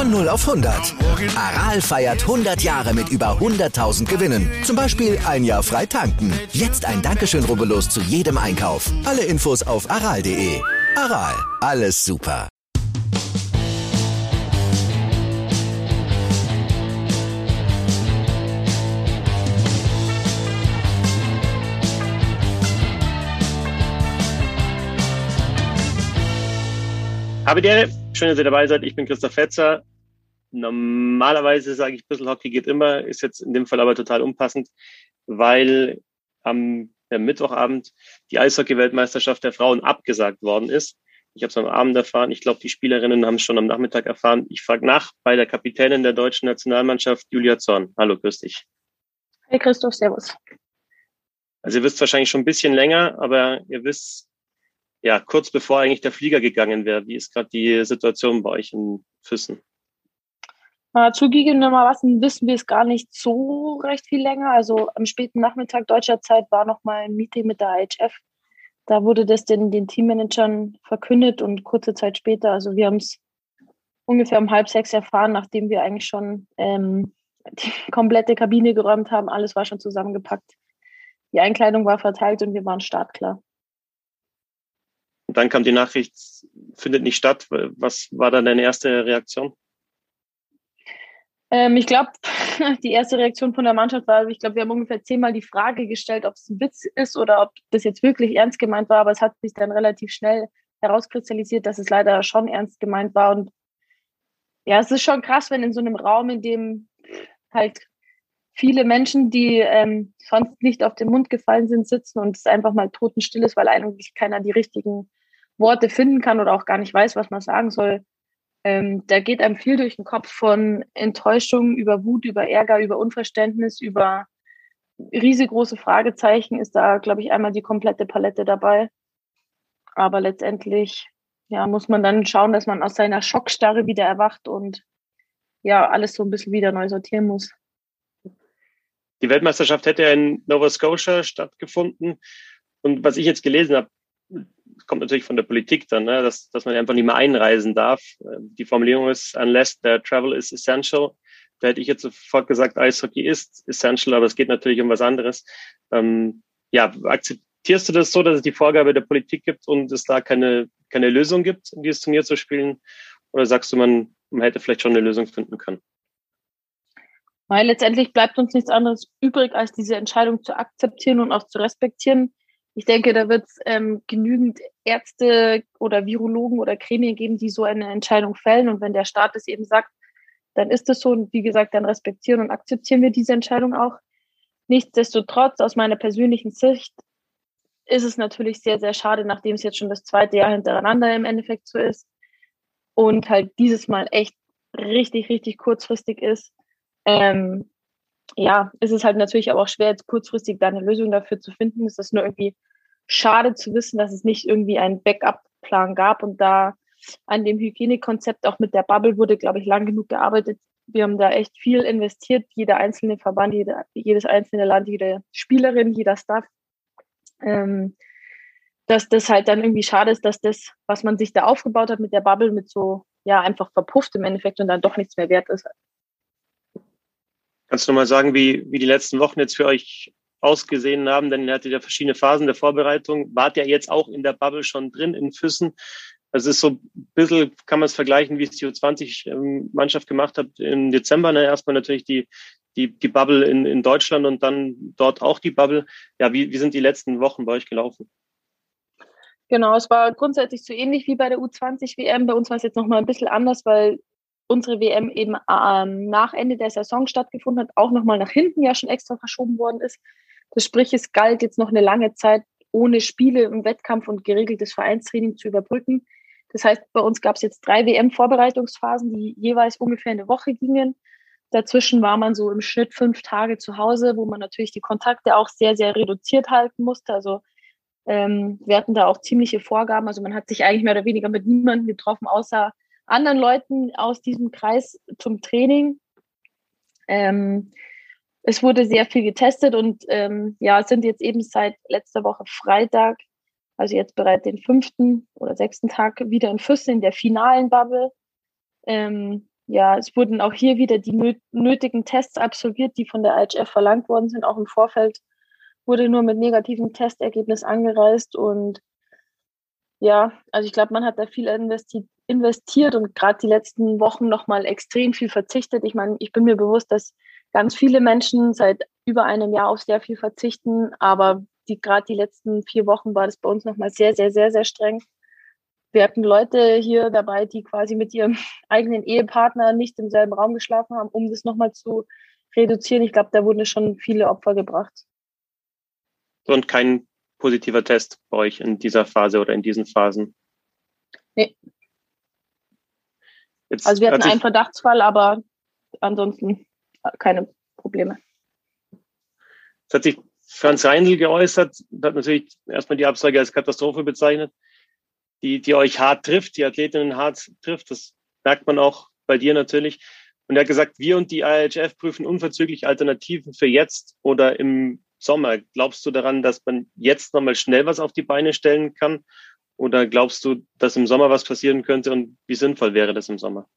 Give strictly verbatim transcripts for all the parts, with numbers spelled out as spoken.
Von null auf hundert. Aral feiert hundert Jahre mit über hunderttausend Gewinnen. Zum Beispiel ein Jahr frei tanken. Jetzt ein Dankeschön, rubbellos zu jedem Einkauf. Alle Infos auf aral punkt de. Aral, alles super. Habe die Ehre. Schön, dass ihr dabei seid. Ich bin Christoph Fetzer. Normalerweise sage ich, Büsselhockey geht immer, ist jetzt in dem Fall aber total unpassend, weil am ja, Mittwochabend die Eishockey-Weltmeisterschaft der Frauen abgesagt worden ist. Ich habe es am Abend erfahren. Ich glaube, die Spielerinnen haben es schon am Nachmittag erfahren. Ich frage nach bei der Kapitänin der deutschen Nationalmannschaft, Julia Zorn. Hallo, grüß dich. Hey Christoph, servus. Also ihr wisst wahrscheinlich schon ein bisschen länger, aber ihr wisst, ja, kurz bevor eigentlich der Flieger gegangen wäre. Wie ist gerade die Situation bei euch in Füssen? Äh, zugegebenermaßen wissen wir es gar nicht so recht viel länger. Also am späten Nachmittag deutscher Zeit war noch mal ein Meeting mit der I H F. Da wurde das den, den Teammanagern verkündet und kurze Zeit später, also wir haben es ungefähr um halb sechs erfahren, nachdem wir eigentlich schon ähm, die komplette Kabine geräumt haben. Alles war schon zusammengepackt. Die Einkleidung war verteilt und wir waren startklar. Und dann kam die Nachricht, findet nicht statt. Was war dann deine erste Reaktion? Ähm, ich glaube, die erste Reaktion von der Mannschaft war, ich glaube, wir haben ungefähr zehnmal die Frage gestellt, ob es ein Witz ist oder ob das jetzt wirklich ernst gemeint war. Aber es hat sich dann relativ schnell herauskristallisiert, dass es leider schon ernst gemeint war. Und ja, es ist schon krass, wenn in so einem Raum, in dem halt viele Menschen, die ähm, sonst nicht auf den Mund gefallen sind, sitzen und es einfach mal totenstill ist, weil eigentlich keiner die richtigen Worte finden kann oder auch gar nicht weiß, was man sagen soll. Ähm, da geht einem viel durch den Kopf von Enttäuschung über Wut, über Ärger, über Unverständnis, über riesengroße Fragezeichen ist da, glaube ich, einmal die komplette Palette dabei. Aber letztendlich ja, muss man dann schauen, dass man aus seiner Schockstarre wieder erwacht und ja, alles so ein bisschen wieder neu sortieren muss. Die Weltmeisterschaft hätte ja in Nova Scotia stattgefunden. Und was ich jetzt gelesen habe, kommt natürlich von der Politik dann, ne, dass, dass man einfach nicht mehr einreisen darf. Die Formulierung ist, unless the travel is essential. Da hätte ich jetzt sofort gesagt, Eishockey ist essential, aber es geht natürlich um was anderes. Ähm, ja, akzeptierst du das so, dass es die Vorgabe der Politik gibt und es da keine, keine Lösung gibt, um dieses Turnier zu spielen? Oder sagst du, man, man hätte vielleicht schon eine Lösung finden können? Weil letztendlich bleibt uns nichts anderes übrig, als diese Entscheidung zu akzeptieren und auch zu respektieren. Ich denke, da wird es ähm, genügend Ärzte oder Virologen oder Gremien geben, die so eine Entscheidung fällen. Und wenn der Staat es eben sagt, dann ist es so. Und wie gesagt, dann respektieren und akzeptieren wir diese Entscheidung auch. Nichtsdestotrotz, aus meiner persönlichen Sicht, ist es natürlich sehr, sehr schade, nachdem es jetzt schon das zweite Jahr hintereinander im Endeffekt so ist und halt dieses Mal echt richtig, richtig kurzfristig ist. Ähm, ja, ist es halt natürlich aber auch schwer, jetzt kurzfristig da eine Lösung dafür zu finden. Es ist nur irgendwie schade zu wissen, dass es nicht irgendwie einen Backup-Plan gab und da an dem Hygienekonzept auch mit der Bubble wurde, glaube ich, lang genug gearbeitet. Wir haben da echt viel investiert, jeder einzelne Verband, jeder, jedes einzelne Land, jede Spielerin, jeder Staff. Ähm, dass das halt dann irgendwie schade ist, dass das, was man sich da aufgebaut hat mit der Bubble, mit so, ja, einfach verpufft im Endeffekt und dann doch nichts mehr wert ist. Kannst du noch mal sagen, wie, wie die letzten Wochen jetzt für euch ausgesehen haben? Denn ihr hattet ja verschiedene Phasen der Vorbereitung. Wart ja jetzt auch in der Bubble schon drin in Füssen. Also es ist so ein bisschen, kann man es vergleichen, wie es die U zwanzig-Mannschaft gemacht hat im Dezember. Ne? Erstmal natürlich die, die, die Bubble in, in Deutschland und dann dort auch die Bubble. Ja, wie, wie sind die letzten Wochen bei euch gelaufen? Genau, es war grundsätzlich so ähnlich wie bei der U zwanzig W M. Bei uns war es jetzt nochmal ein bisschen anders, weil unsere W M eben ähm, nach Ende der Saison stattgefunden hat, auch nochmal nach hinten ja schon extra verschoben worden ist. Das sprich, es galt jetzt noch eine lange Zeit, ohne Spiele im Wettkampf und geregeltes Vereinstraining zu überbrücken. Das heißt, bei uns gab es jetzt drei W M-Vorbereitungsphasen, die jeweils ungefähr eine Woche gingen. Dazwischen war man so im Schnitt fünf Tage zu Hause, wo man natürlich die Kontakte auch sehr, sehr reduziert halten musste. Also ähm, wir hatten da auch ziemliche Vorgaben. Also man hat sich eigentlich mehr oder weniger mit niemandem getroffen, außer anderen Leuten aus diesem Kreis zum Training. Ähm, es wurde sehr viel getestet und ähm, ja, sind jetzt eben seit letzter Woche Freitag, also jetzt bereits den fünften oder sechsten Tag wieder in Füssen in der finalen Bubble. Ähm, ja, es wurden auch hier wieder die nöt- nötigen Tests absolviert, die von der I H F verlangt worden sind. Auch im Vorfeld wurde nur mit negativem Testergebnis angereist. Und ja, also ich glaube, man hat da viel investi- investiert und gerade die letzten Wochen nochmal extrem viel verzichtet. Ich meine, ich bin mir bewusst, dass ganz viele Menschen seit über einem Jahr auf sehr viel verzichten, aber die gerade die letzten vier Wochen war das bei uns nochmal sehr, sehr, sehr, sehr streng. Wir hatten Leute hier dabei, die quasi mit ihrem eigenen Ehepartner nicht im selben Raum geschlafen haben, um das nochmal zu reduzieren. Ich glaube, da wurden schon viele Opfer gebracht. Und kein positiver Test bei euch in dieser Phase oder in diesen Phasen? Nee. Jetzt also wir hatten einen Verdachtsfall, aber ansonsten keine Probleme. Es hat sich Franz Reindl geäußert, hat natürlich erstmal die Absage als Katastrophe bezeichnet, die, die euch hart trifft, die Athletinnen hart trifft. Das merkt man auch bei dir natürlich. Und er hat gesagt, wir und die I H F prüfen unverzüglich Alternativen für jetzt oder im Sommer. Glaubst du daran, dass man jetzt nochmal schnell was auf die Beine stellen kann? Oder glaubst du, dass im Sommer was passieren könnte und wie sinnvoll wäre das im Sommer?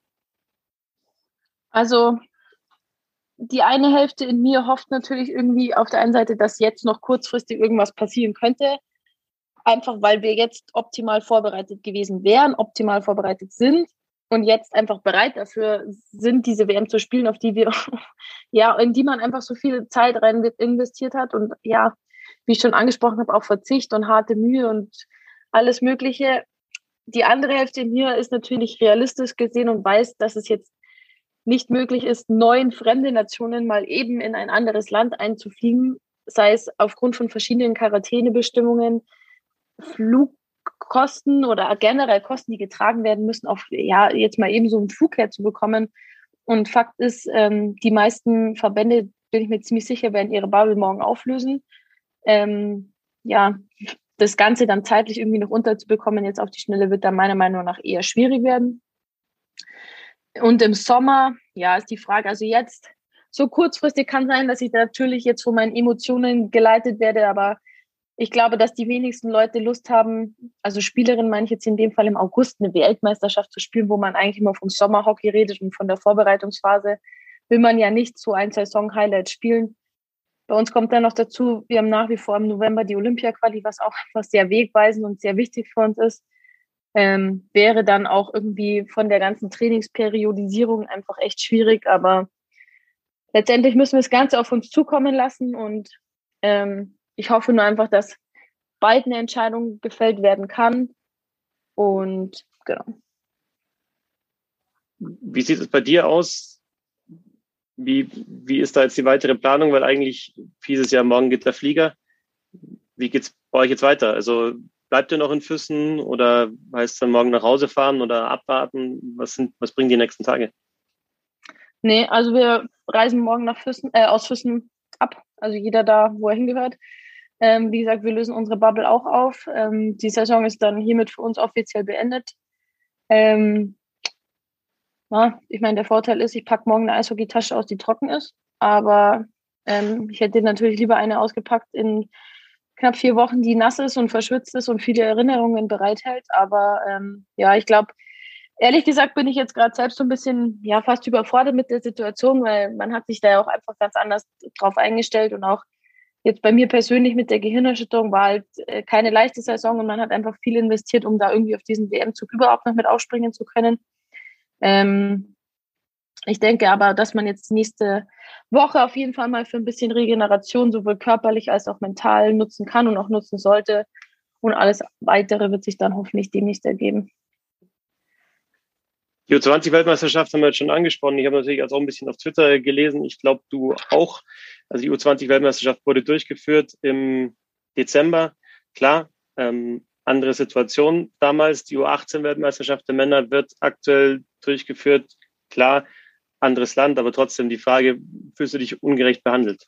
Also die eine Hälfte in mir hofft natürlich irgendwie auf der einen Seite, dass jetzt noch kurzfristig irgendwas passieren könnte. Einfach weil wir jetzt optimal vorbereitet gewesen wären, optimal vorbereitet sind und jetzt einfach bereit dafür sind, diese W M zu spielen, auf die wir, ja, in die man einfach so viel Zeit rein investiert hat und ja, wie ich schon angesprochen habe, auch Verzicht und harte Mühe und alles Mögliche. Die andere Hälfte in mir ist natürlich realistisch gesehen und weiß, dass es jetzt nicht möglich ist, neun fremde Nationen mal eben in ein anderes Land einzufliegen, sei es aufgrund von verschiedenen Quarantänebestimmungen, Flugkosten oder generell Kosten, die getragen werden müssen, auf ja jetzt mal eben so einen Flug herzubekommen. Und Fakt ist, ähm, die meisten Verbände, bin ich mir ziemlich sicher, werden ihre Bubble morgen auflösen. Ähm, ja, das Ganze dann zeitlich irgendwie noch unterzubekommen, jetzt auf die Schnelle, wird dann meiner Meinung nach eher schwierig werden. Und im Sommer, ja, ist die Frage, also jetzt, so kurzfristig kann sein, dass ich natürlich jetzt von meinen Emotionen geleitet werde, aber ich glaube, dass die wenigsten Leute Lust haben, also Spielerinnen meine ich jetzt in dem Fall im August, eine Weltmeisterschaft zu spielen, wo man eigentlich immer vom Sommerhockey redet und von der Vorbereitungsphase will man ja nicht so ein Saison-Highlight spielen. Bei uns kommt dann noch dazu, wir haben nach wie vor im November die Olympia-Quali, was auch einfach sehr wegweisend und sehr wichtig für uns ist. Ähm, wäre dann auch irgendwie von der ganzen Trainingsperiodisierung einfach echt schwierig, aber letztendlich müssen wir das Ganze auf uns zukommen lassen und ähm, ich hoffe nur einfach, dass bald eine Entscheidung gefällt werden kann und genau. Wie sieht es bei dir aus? Wie, wie ist da jetzt die weitere Planung? Weil eigentlich hieß es ja, morgen geht der Flieger. Wie geht's bei euch jetzt weiter? Also bleibt ihr noch in Füssen oder heißt es dann morgen nach Hause fahren oder abwarten? Was sind, was bringen die nächsten Tage? Nee, also wir reisen morgen nach Füssen, äh, aus Füssen ab. Also jeder da, wo er hingehört. Ähm, wie gesagt, wir lösen unsere Bubble auch auf. Ähm, die Saison ist dann hiermit für uns offiziell beendet. Ähm, ja, ich meine, der Vorteil ist, ich packe morgen eine Eishockeytasche aus, die trocken ist. Aber ähm, ich hätte natürlich lieber eine ausgepackt in knapp vier Wochen, die nass ist und verschwitzt ist und viele Erinnerungen bereithält. Aber ähm, ja, ich glaube, ehrlich gesagt bin ich jetzt gerade selbst so ein bisschen, ja, fast überfordert mit der Situation, weil man hat sich da ja auch einfach ganz anders drauf eingestellt und auch jetzt bei mir persönlich mit der Gehirnerschütterung war halt äh, keine leichte Saison und man hat einfach viel investiert, um da irgendwie auf diesen W M-Zug überhaupt noch mit aufspringen zu können. Ähm, ich denke aber, dass man jetzt nächste Woche auf jeden Fall mal für ein bisschen Regeneration sowohl körperlich als auch mental nutzen kann und auch nutzen sollte. Und alles Weitere wird sich dann hoffentlich demnächst ergeben. Die U zwanzig-Weltmeisterschaft haben wir jetzt schon angesprochen. Ich habe natürlich auch ein bisschen auf Twitter gelesen. Ich glaube, du auch. Also die U zwanzig-Weltmeisterschaft wurde durchgeführt im Dezember. Klar, ähm, andere Situation damals. Die U achtzehn-Weltmeisterschaft der Männer wird aktuell durchgeführt. Klar, anderes Land, aber trotzdem die Frage, fühlst du dich ungerecht behandelt?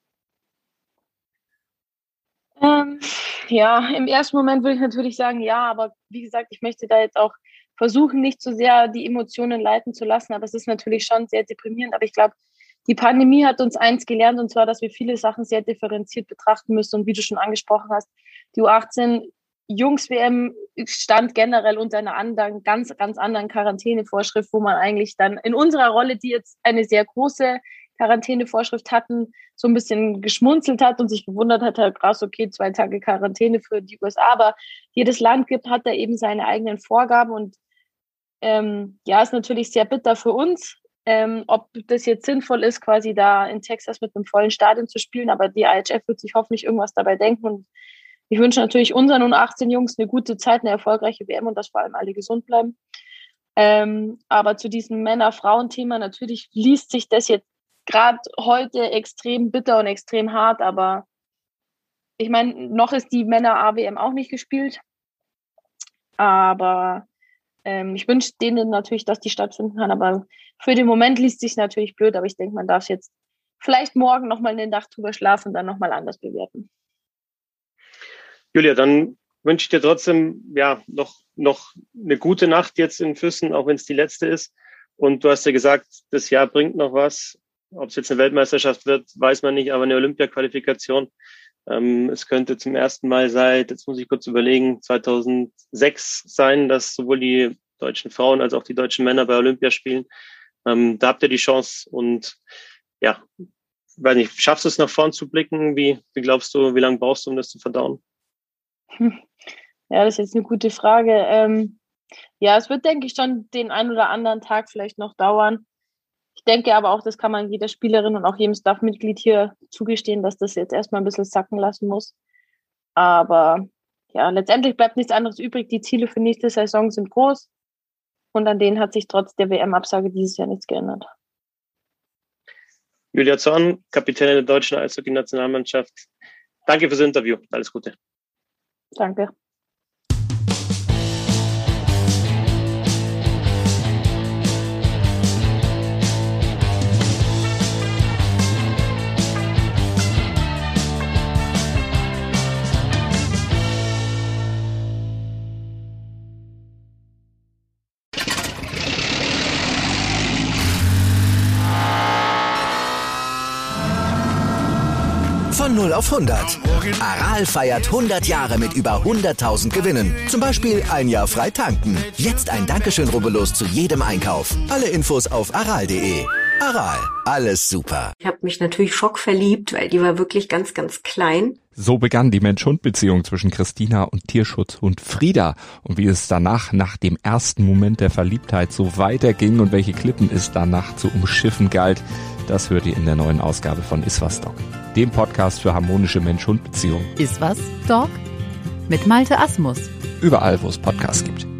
Ähm, ja, im ersten Moment würde ich natürlich sagen, ja, aber wie gesagt, ich möchte da jetzt auch versuchen, nicht so sehr die Emotionen leiten zu lassen, aber es ist natürlich schon sehr deprimierend. Aber ich glaube, die Pandemie hat uns eins gelernt, und zwar, dass wir viele Sachen sehr differenziert betrachten müssen. Und wie du schon angesprochen hast, die U achtzehn Jungs-W M stand generell unter einer anderen, ganz, ganz anderen Quarantänevorschrift, wo man eigentlich dann in unserer Rolle, die jetzt eine sehr große Quarantänevorschrift hatten, so ein bisschen geschmunzelt hat und sich gewundert hat, halt krass, okay, zwei Tage Quarantäne für die U S A, aber jedes Land gibt, hat da eben seine eigenen Vorgaben und ähm, ja, ist natürlich sehr bitter für uns, ähm, ob das jetzt sinnvoll ist, quasi da in Texas mit einem vollen Stadion zu spielen, aber die I H F wird sich hoffentlich irgendwas dabei denken und ich wünsche natürlich unseren U achtzehn Jungs eine gute Zeit, eine erfolgreiche W M und dass vor allem alle gesund bleiben. Ähm, aber zu diesem Männer-Frauen-Thema, natürlich liest sich das jetzt gerade heute extrem bitter und extrem hart, aber ich meine, noch ist die Männer-A W M auch nicht gespielt. Aber ähm, ich wünsche denen natürlich, dass die stattfinden kann. Aber für den Moment liest sich natürlich blöd, aber ich denke, man darf es jetzt vielleicht morgen nochmal eine Nacht drüber schlafen und dann nochmal anders bewerten. Julia, dann wünsche ich dir trotzdem ja noch, noch eine gute Nacht jetzt in Füssen, auch wenn es die letzte ist. Und du hast ja gesagt, das Jahr bringt noch was. Ob es jetzt eine Weltmeisterschaft wird, weiß man nicht, aber eine Olympia-Qualifikation. Ähm, es könnte zum ersten Mal seit, jetzt muss ich kurz überlegen, zweitausendsechs sein, dass sowohl die deutschen Frauen als auch die deutschen Männer bei Olympia spielen. Ähm, da habt ihr die Chance und ja, weiß nicht, schaffst du es nach vorn zu blicken? Wie, wie glaubst du, wie lange brauchst du, um das zu verdauen? Ja, das ist jetzt eine gute Frage. Ähm, ja, es wird, denke ich, schon den einen oder anderen Tag vielleicht noch dauern. Ich denke aber auch, das kann man jeder Spielerin und auch jedem Staff-Mitglied hier zugestehen, dass das jetzt erstmal ein bisschen sacken lassen muss. Aber ja, letztendlich bleibt nichts anderes übrig. Die Ziele für nächste Saison sind groß und an denen hat sich trotz der W M-Absage dieses Jahr nichts geändert. Julia Zorn, Kapitänin der deutschen Eishockey-Nationalmannschaft. Danke fürs Interview. Alles Gute. Danke. Von null auf hundert. Aral feiert hundert Jahre mit über hunderttausend Gewinnen. Zum Beispiel ein Jahr frei tanken. Jetzt ein Dankeschön, rubbellos zu jedem Einkauf. Alle Infos auf aral punkt de. Aral, alles super. Ich habe mich natürlich schockverliebt, weil die war wirklich ganz, ganz klein. So begann die Mensch-Hund-Beziehung zwischen Christina und Tierschutzhund Frieda. Und wie es danach, nach dem ersten Moment der Verliebtheit, so weiterging und welche Klippen es danach zu umschiffen galt, das hört ihr in der neuen Ausgabe von Iswas Dog, dem Podcast für harmonische Mensch-Hund-Beziehungen. Iswas Dog? Mit Malte Asmus. Überall, wo es Podcasts gibt.